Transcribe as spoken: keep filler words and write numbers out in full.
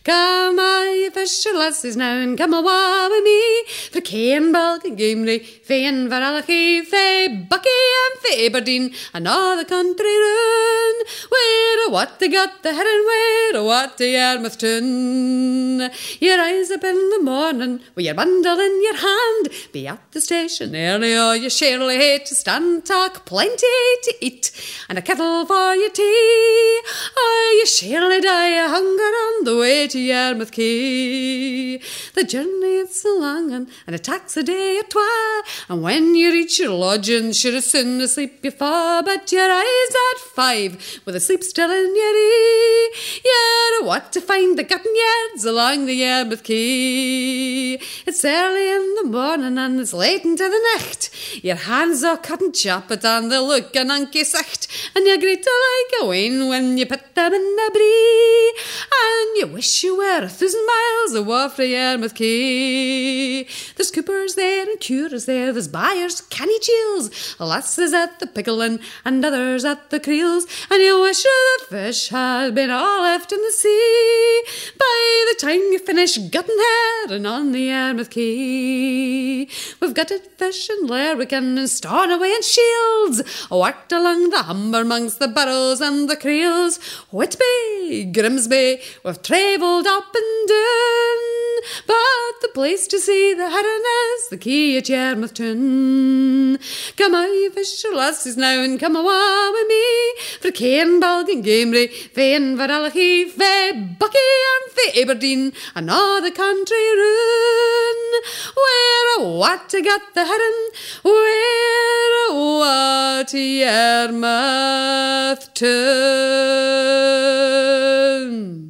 Come my fisher lassies now and come awa with me, for Cain, Balg and Gimri, Fain, Varalachi, Fay, Bucky and Fay Aberdeen, and all the country round. Where a what they got the heron, where a what the Yarmouth tune. You rise up in the morning with your bundle in your hand, be at the station early or you surely hate to stand talk, plenty to eat, and a kettle for your tea, or you surely die of hunger on the way to Yarmouth Quay. The journey is so long and, and it takes a day or twa, and when you reach your lodging, sure as soon asleep you fall, but your eyes at five with the sleep still in your ear. You're what to find the cotton yards along the Yarmouth Quay. It's early in the morning and it's late into the night. Your hands are cotton chopped and they look an unky sight, and you greet like a wine when you put them in the bree, and you wish you were a thousand miles away from Yarmouth Quay. There's coopers there and curers there, there's buyers, canny chills, lasses at the pickling and others at the creels, and you wish the fish had been all left in the sea by the time you finish gutting herring on the Yarmouth Quay. We've gutted fish in Lerwick and Stornoway and Shields, worked along the Humber amongst the Burrows and the Creels, Whitby, Grimsby, we've travelled up and down, but the place to see the herring is the quay at Yarmouth Town. Come my fisher lassies now and come awa with me, for Cain, Balg and Gimri, Fain, Varalachi, Fay, Bucky and Fay Aberdeen, and all the country round. Where a what got the herring, where a what Yarmouth Town.